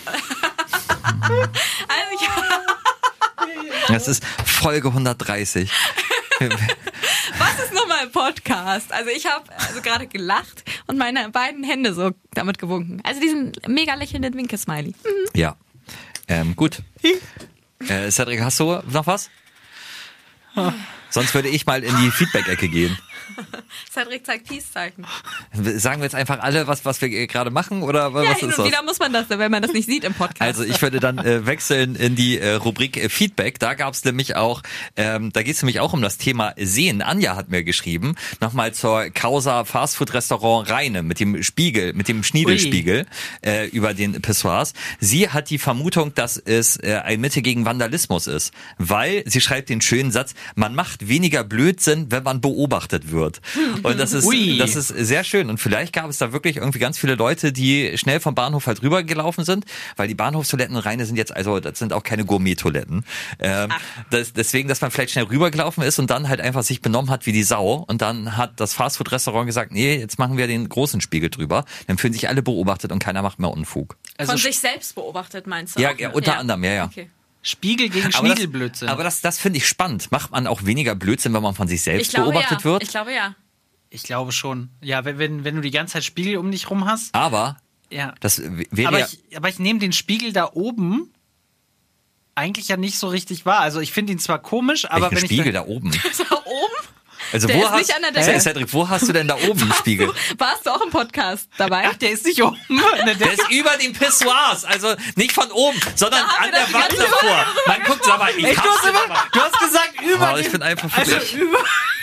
Das ist Folge 130. was ist nochmal ein Podcast? Also ich habe gerade gelacht und meine beiden Hände so damit gewunken. Also diesen mega lächelnden Winke-Smiley. Ja. Gut. Cedric, hast du noch was? Sonst würde ich mal in die Feedback-Ecke gehen. Cedric zeigt Peace-Zeichen. Sagen wir jetzt einfach alle, was wir gerade machen oder Ja, was hin ist und das? wieder muss man das, wenn man das nicht sieht im Podcast. Also ich würde dann wechseln in die Rubrik Feedback. Da gab es nämlich auch, da geht es nämlich auch um das Thema Sehen. Anja hat mir geschrieben, nochmal zur Causa Fastfood-Restaurant Rheine mit dem Spiegel, mit dem Schniedelspiegel über den Pissoirs. Sie hat die Vermutung, dass es ein Mittel gegen Vandalismus ist, weil sie schreibt den schönen Satz, man macht weniger Blödsinn, wenn man beobachtet wird. Und das ist sehr schön. Und vielleicht gab es da wirklich irgendwie ganz viele Leute, die schnell vom Bahnhof halt rübergelaufen sind, weil die Bahnhofstoiletten in Rheine sind jetzt, also das sind auch keine Gourmet-Toiletten. Deswegen, dass man vielleicht schnell rübergelaufen ist und dann halt einfach sich benommen hat wie die Sau. Und dann hat das Fastfood-Restaurant gesagt, nee, jetzt machen wir den großen Spiegel drüber. Dann fühlen sich alle beobachtet und keiner macht mehr Unfug. Also von sich selbst beobachtet, meinst du? Ja, auch, ja, ne? unter anderem, ja. Okay. Spiegel gegen Aber das, Schniedelblödsinn. aber das finde ich spannend. Macht man auch weniger Blödsinn, wenn man von sich selbst Ich glaube, beobachtet ja. wird? Ich glaube ja. Ich glaube schon. Ja, wenn du die ganze Zeit Spiegel um dich rum hast. Aber Ja. das wäre Aber ja... ich nehme den Spiegel da oben eigentlich ja nicht so richtig wahr. Also ich finde ihn zwar komisch, aber Welchen wenn Spiegel ich da oben? Da oben? Also Der wo ist hast, nicht an der Decke. Cedric, wo hast du denn da oben einen Spiegel? Warst du auch im Podcast dabei? Ach, der ist nicht oben. Der ist über den Pissoirs, also nicht von oben, sondern Da haben an wir der doch die Wand ganze davor. Man guckt, sag mal, ich Ey, hab's immer. du hast gesagt über Oh, ich den- bin einfach also wirklich. über.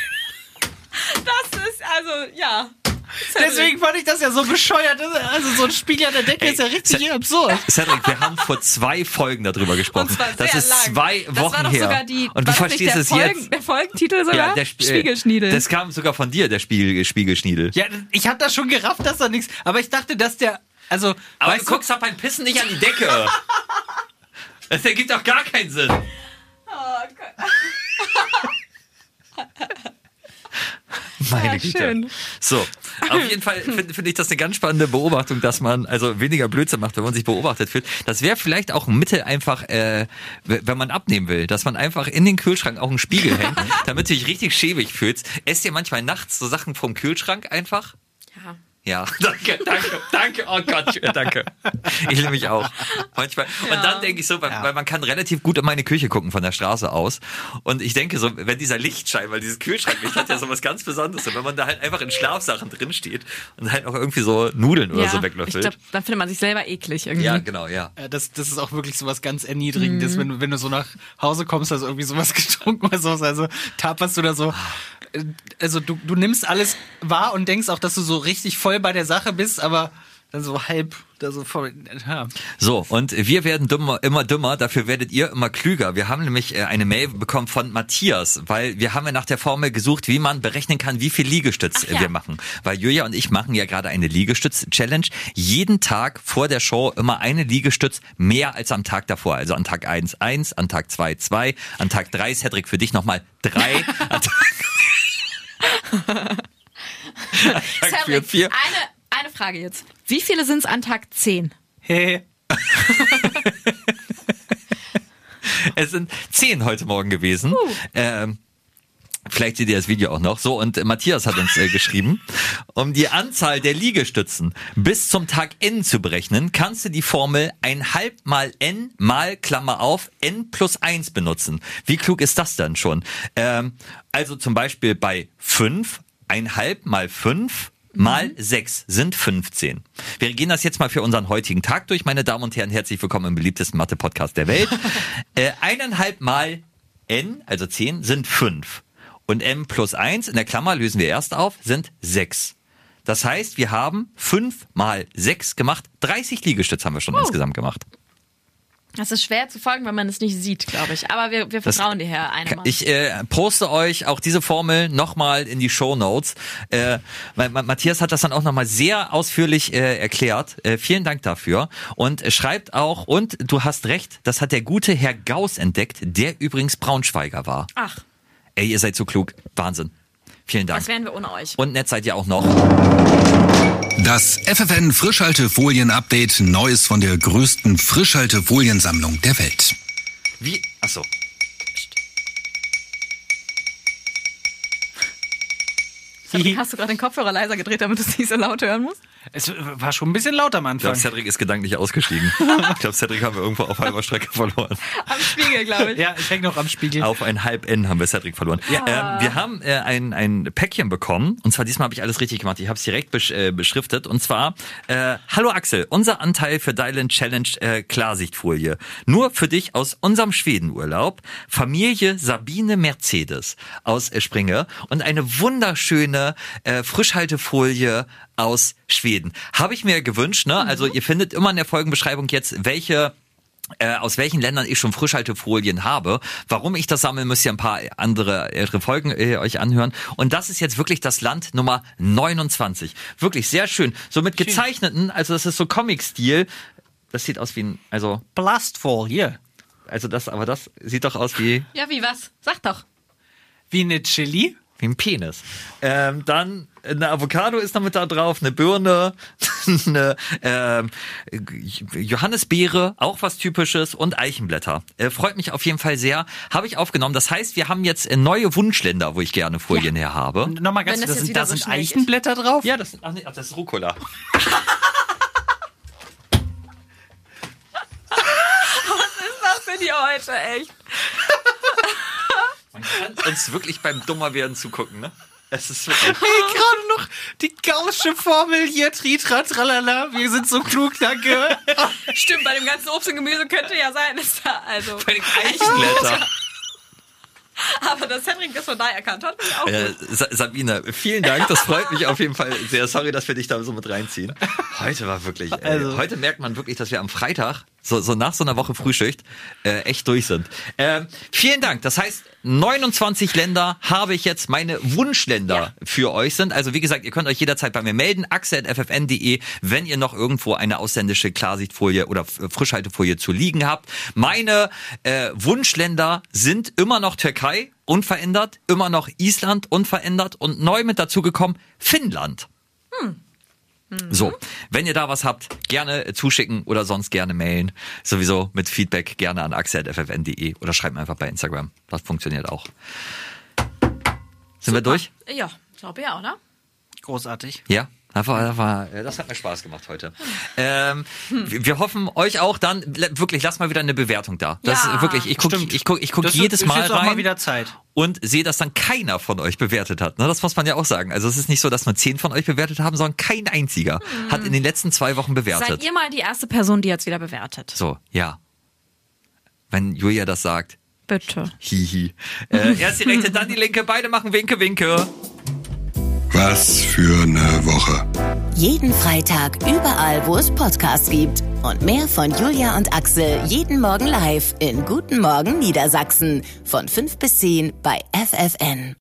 Das ist, also, ja. Deswegen fand ich das ja so bescheuert. Also so ein Spiegel an der Decke ist ja richtig absurd. Cedric, wir haben vor 2 Folgen darüber gesprochen. Und zwar sehr das ist lang. 2 Wochen das war doch her. sogar die, Und du war das nicht verstehst der es jetzt. Der Folgentitel sogar? der Spiegelschniedel. Das kam sogar von dir, der Spiegelschniedel. Ja, ich hab das schon gerafft, dass da nichts. Aber ich dachte, dass der. Also, Aber weißt du guckst doch beim Pissen nicht an die Decke. Das ergibt doch gar keinen Sinn. Meine Ja, Güte. schön. So, auf jeden Fall finde ich das eine ganz spannende Beobachtung, dass man also weniger Blödsinn macht, wenn man sich beobachtet fühlt. Das wäre vielleicht auch ein Mittel einfach, wenn man abnehmen will, dass man einfach in den Kühlschrank auch einen Spiegel hängt, damit du dich richtig schäbig fühlst. Esst ihr manchmal nachts so Sachen vom Kühlschrank einfach? Ja. Ja, danke, oh Gott, danke. Ich liebe mich auch. Manchmal. Und dann denke ich so, weil man kann relativ gut in meine Küche gucken von der Straße aus. Und ich denke so, wenn dieser Lichtschein, weil dieses Kühlschranklicht hat ja so was ganz Besonderes. Und wenn man da halt einfach in Schlafsachen drinsteht und halt auch irgendwie so Nudeln oder so Ich weglöffelt. glaube, dann findet man sich selber eklig irgendwie. Ja, genau, ja. das ist auch wirklich so was ganz Erniedrigendes, wenn du so nach Hause kommst, also irgendwie sowas getrunken oder sowas, also taperst du da so. Also du nimmst alles wahr und denkst auch, dass du so richtig voll bei der Sache bist, aber dann so halb, da so voll. Ja. So, und wir werden immer dümmer, dafür werdet ihr immer klüger. Wir haben nämlich eine Mail bekommen von Matthias, weil wir haben ja nach der Formel gesucht, wie man berechnen kann, wie viel Liegestütz wir machen. Weil Julia und ich machen ja gerade eine Liegestütz-Challenge. Jeden Tag vor der Show immer eine Liegestütz mehr als am Tag davor. Also an Tag 1, an Tag 2, an Tag 3, Cedric, für dich nochmal 3, an Tag Cedric, 4. eine Frage jetzt. Wie viele sind es an Tag 10? Hey. Es sind 10 heute Morgen gewesen. Vielleicht seht ihr das Video auch noch. So, und Matthias hat uns geschrieben, um die Anzahl der Liegestützen bis zum Tag N zu berechnen, kannst du die Formel 1/2 mal N mal, Klammer auf, N plus 1 benutzen. Wie klug ist das dann schon? Also zum Beispiel bei 5, 1/2 mal 5 mal 6 sind 15. Wir gehen das jetzt mal für unseren heutigen Tag durch, meine Damen und Herren. Herzlich willkommen im beliebtesten Mathe-Podcast der Welt. 1,5 mal N, also 10, sind 5. Und M plus 1, in der Klammer lösen wir erst auf, sind 6. Das heißt, wir haben 5 mal 6 gemacht. 30 Liegestütze haben wir schon insgesamt gemacht. Das ist schwer zu folgen, wenn man es nicht sieht, glaube ich. Aber wir vertrauen dir, Herr Einemann. Ich poste euch auch diese Formel nochmal in die Shownotes. Matthias hat das dann auch nochmal sehr ausführlich erklärt. Vielen Dank dafür. Und schreibt auch, und du hast recht, das hat der gute Herr Gauss entdeckt, der übrigens Braunschweiger war. Ach, Ey, ihr seid so klug. Wahnsinn. Vielen Dank. was wären wir ohne euch? Und nett seid ihr auch noch. Das FFN Frischhaltefolien-Update, Neues von der größten Frischhaltefoliensammlung der Welt. Wie? Achso. Cedric, hast du gerade den Kopfhörer leiser gedreht, damit du es nicht so laut hören musst? Es war schon ein bisschen laut am Ich Anfang. glaube, Cedric ist gedanklich ausgestiegen. Ich glaube, Cedric haben wir irgendwo auf halber Strecke verloren. Am Spiegel, glaube ich. Ja, ich hänge noch am Spiegel. Auf 1/2 N haben wir Cedric verloren. Wir haben ein Päckchen bekommen. Und zwar diesmal habe ich alles richtig gemacht. Ich habe es direkt beschriftet. Und zwar, hallo Axel, unser Anteil für Dylan Challenge Klarsichtfolie. Nur für dich aus unserem Schwedenurlaub. Familie Sabine Mercedes aus Springe. Und eine wunderschöne Frischhaltefolie aus Schweden. Habe ich mir gewünscht, ne? Also ihr findet immer in der Folgenbeschreibung jetzt, aus welchen Ländern ich schon Frischhaltefolien habe. Warum ich das sammle, müsst ihr ein paar andere ältere Folgen euch anhören. Und das ist jetzt wirklich das Land Nummer 29. Wirklich sehr schön. So mit gezeichneten, also das ist so Comic-Stil. Das sieht aus wie ein, also Plastfolie. das sieht doch aus wie Ja, wie was? Sag doch. Wie eine Chili. ein Penis. Dann eine Avocado ist noch mit da drauf, eine Birne, eine Johannisbeere, auch was Typisches, und Eichenblätter. Freut mich auf jeden Fall sehr. Habe ich aufgenommen. Das heißt, wir haben jetzt neue Wunschländer, wo ich gerne Folien her habe. Und nochmal ganz Wenn kurz, das jetzt da wieder so sind schnell Eichenblätter drauf? Ja, das ist Rucola. Was sind die heute, echt? Man kann uns wirklich beim Dummerwerden zugucken, ne? Es ist wirklich... Hey, gerade noch die gaußsche Formel hier, Tritra, tralala, wir sind so klug, danke. Stimmt, bei dem ganzen Obst und Gemüse könnte ja sein, dass da also... Bei den Eichenblätter. Aber dass Henrik das von da erkannt hat, finde ich auch gut. Sabine, vielen Dank, das freut mich auf jeden Fall sehr. Sorry, dass wir dich da so mit reinziehen. Heute war wirklich, heute merkt man wirklich, dass wir am Freitag, so nach so einer Woche Frühschicht, echt durch sind. Vielen Dank, das heißt, 29 Länder habe ich jetzt meine Wunschländer für euch sind. Also wie gesagt, ihr könnt euch jederzeit bei mir melden, axel@ffn.de, wenn ihr noch irgendwo eine ausländische Klarsichtfolie oder Frischhaltefolie zu liegen habt. Meine Wunschländer sind immer noch Türkei, unverändert, immer noch Island, unverändert und neu mit dazugekommen Finnland. So, wenn ihr da was habt, gerne zuschicken oder sonst gerne mailen. Sowieso mit Feedback gerne an axel@ffn.de oder schreibt mir einfach bei Instagram. Das funktioniert auch. Sind wir durch? Ja, glaube ja, oder? Großartig. Ja. Das hat mir Spaß gemacht heute. Wir hoffen euch auch dann, wirklich, lasst mal wieder eine Bewertung da. Das ist wirklich, ich guck jedes Mal ist rein. Auch mal wieder Zeit. Und sehe, dass dann keiner von euch bewertet hat. Das muss man ja auch sagen. Also es ist nicht so, dass nur 10 von euch bewertet haben, sondern kein einziger hat in den letzten 2 Wochen bewertet. Seid ihr mal die erste Person, die jetzt wieder bewertet? So, ja. Wenn Julia das sagt. Bitte. Hihi. Erst die rechte, dann die linke. Beide machen Winke, Winke. Was für eine Woche. Jeden Freitag überall, wo es Podcasts gibt. Und mehr von Julia und Axel jeden Morgen live in Guten Morgen Niedersachsen von 5 bis 10 bei FFN.